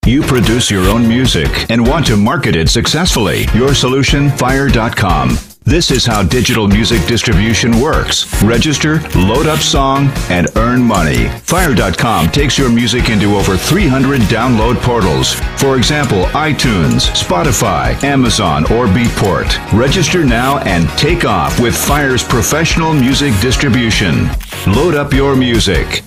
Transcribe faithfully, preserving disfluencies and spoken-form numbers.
You produce your own music and want to market it successfully. Your solution, Fire dot com. This is how digital music distribution works. Register, load up song, and earn money. Fire dot com takes your music into over three hundred download portals. For example, iTunes, Spotify, Amazon, or Beatport. Register now and take off with Fire's professional music distribution. Load up your music.